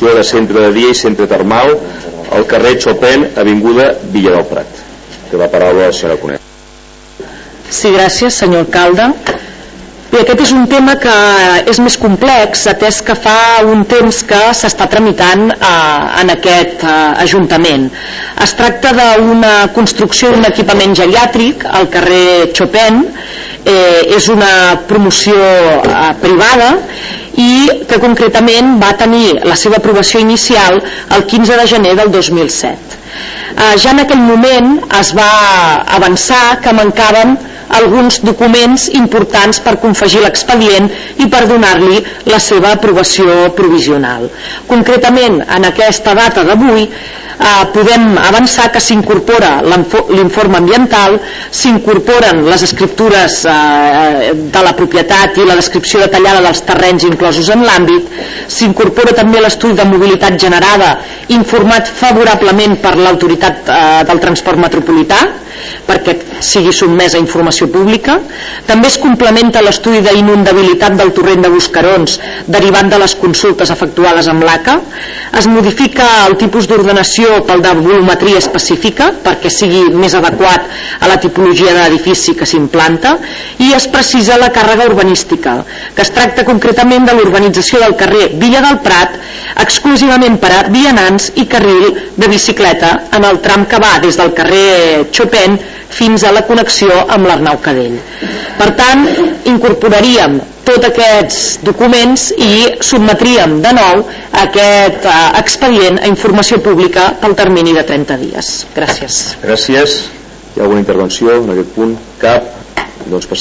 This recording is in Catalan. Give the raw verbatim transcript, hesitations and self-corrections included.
construcció de centre de dia i centre termal al carrer Chopin, avinguda Villa del Prat. Té la paraula la senyora Conesa. Sí, gràcies, senyor alcalde. Bé, aquest és un tema que és més complex, atès que fa un temps que s'està tramitant eh, en aquest eh, Ajuntament. Es tracta d'una construcció d'un equipament geriàtric al carrer Chopin, eh, és una promoció eh, privada i que concretament va tenir la seva aprovació inicial el quinze de gener del dos mil set. Eh, ja en aquell moment es va avançar que mancaven alguns documents importants per confegir l'expedient i per donar-li la seva aprovació provisional. Concretament, en aquesta data d'avui, eh, podem avançar que s'incorpora l'informe ambiental, s'incorporen les escriptures eh, de la propietat i la descripció detallada dels terrenys inclosos en l'àmbit, s'incorpora també l'estudi de mobilitat generada informat favorablement per l'autoritat eh, del transport metropolità, perquè sigui sotmès a informació pública. També es complementa l'estudi d'inundabilitat del torrent de Buscarons derivant de les consultes efectuades amb l'A C A. Es modifica el tipus d'ordenació pel de volumetria específica perquè sigui més adequat a la tipologia d'edifici que s'implanta, i es precisa la càrrega urbanística, que es tracta concretament de l'urbanització del carrer Villa del Prat exclusivament per a vianants i carril de bicicleta en el tram que va des del carrer Chopin fins a la connexió amb l'Arnau Cadell. Per tant, incorporaríem tots aquests documents i sotmetríem de nou aquest eh, expedient a informació pública pel termini de trenta dies. Gràcies. Gràcies. Hi ha alguna intervenció en aquest punt? Cap? Doncs passem.